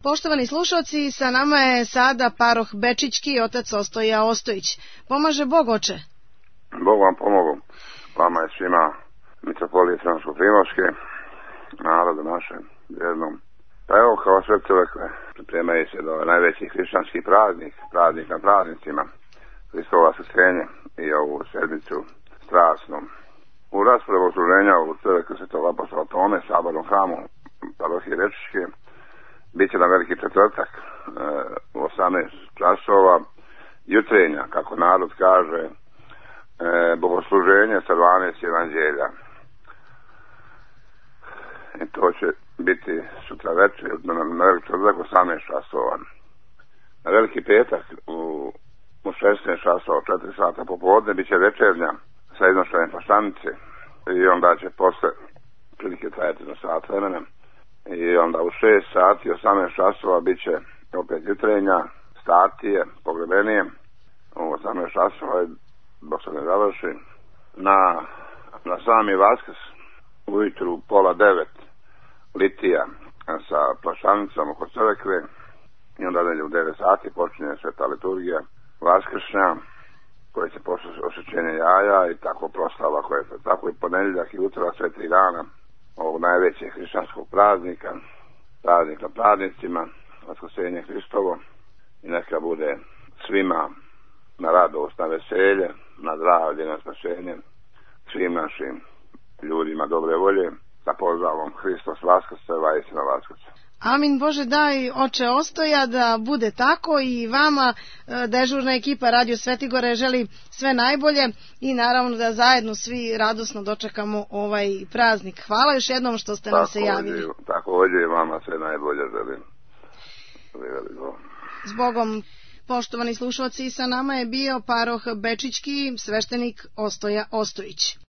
Poštovani slušalci, sa nama je sada paroh Bečićki, otac Ostoja Ostojić. Pomaže Bog, oče? Bog vam pomogu. Vama je svima mitropolije Crnogorsko-Primorske, narodu našem vjernom. Pa evo, kao sve crkve, pripremaju se do najvećih hrišćanskih praznik na praznicima, Hristovo vaskrsenje i ovu sedmicu strasnu. U raspravu služenja u crkvi Svetog apostola Tome, sabornom hramu parohije Bečićke, bit će na Veliki četvrtak u 18 časova jutrenja, kako narod kaže, bogosluženje sa 12 evanđelja. I to će biti sutra večer na Veliki četvrtak u 18 časova. Na Veliki petak u 16 časova, 4 sata popodne, bit će večernja sa iznošenjem poslanice i onda će posle prilike trajati na sat vremena. I onda u 6 sati, 18 časova bit će opet jutrenja, statije, pogrebenije. U 18 časova dok se ne završi. Na sami Vaskrs ujutru 8:30 litija sa plašanicom oko crkve i onda u 9 sati počinje sveta liturgija vaskršnja koja će posle osvećenja jaja i tako proslava koja je tako i ponedjeljak i utorak, sve 3 dana ovog najvećeg hrišćanskog praznika, praznik na praznicima, vaskrsenje Hristovo, i neka bude svima na radost, na veselje, na zdravlje, na spasenje, svim našim ljudima dobre volje, sa pozdravom Hristos Vaskrse, vajsina Vaskrse. Amin. Bože daj, oče Ostoja, da bude tako i vama dežurna ekipa Radio Svetigore želi sve najbolje i naravno da zajedno svi radosno dočekamo ovaj praznik. Hvala još jednom što ste nam se javili. Također i vama sve najbolje želim. Zbogom. Poštovani slušalci, sa nama je bio paroh Bečićki, sveštenik Ostoja Ostojić.